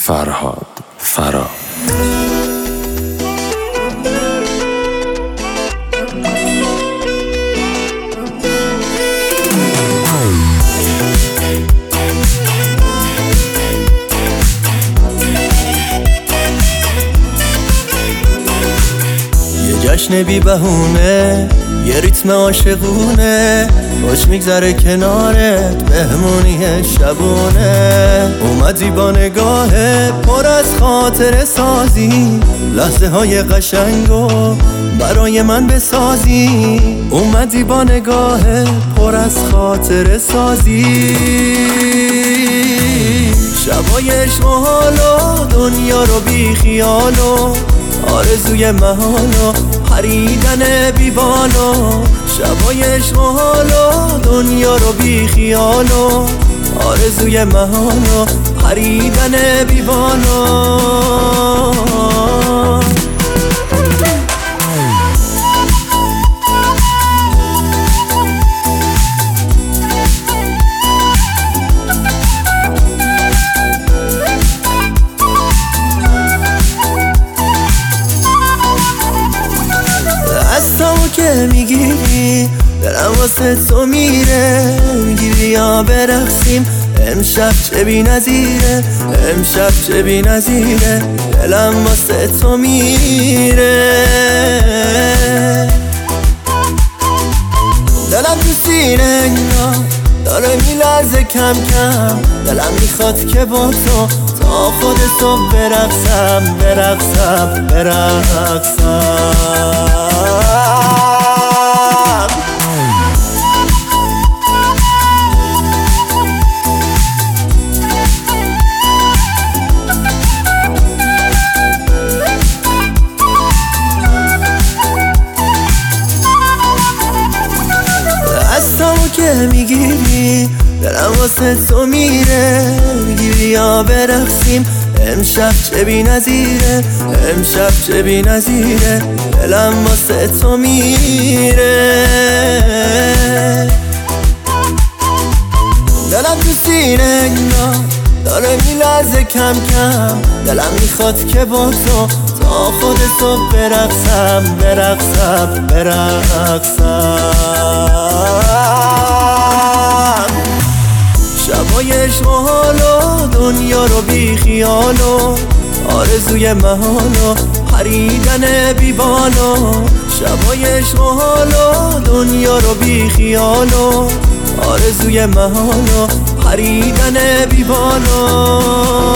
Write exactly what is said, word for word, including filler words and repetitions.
فرهاد فرا. جشن بی بهونه، یه ریتم عاشقونه، خوش میگذره کنارت مهمونی شبونه. اومدی با نگاه پر از خاطر سازی، لحظه های قشنگو برای من بسازی. اومدی با نگاه پر از خاطر سازی، شبای عشق و حالو دنیا رو بی خیالو، آرزوی محالو پریدن بیبالو. شبای عشق و حالو دنیا رو بی خیالو، آرزوی محالو پریدن بیبالو. دستامو که میگیری دلم واسه تو میره، میگی بیا برقصیم امشب چه بی نظیره، امشب چه بی نظیره، دلم واسه تو میره. دلم تو سینه انگار داره میلرزه کم کم، دلم میخواد که با تو تا خود صبح برقصم برقصم برقصم. دستامو که میگیری دلم واسه تو میره، میگی بیا برقصیم امشب چه بی نظیره، امشب چه بی نظیره، دلم واسه تو میره. دلم تو سینه انگار داره میلرزه کم کم، دلم میخواد که با تو تا خود صبح برقصم برقصم برقصم. شبای عشق و حالو دنیا رو بی خیالو، آرزوی محالو پریدن بیبالو. شبای عشق و حالو دنیا رو بی خیالو، آرزوی محالو پریدن بیبالو.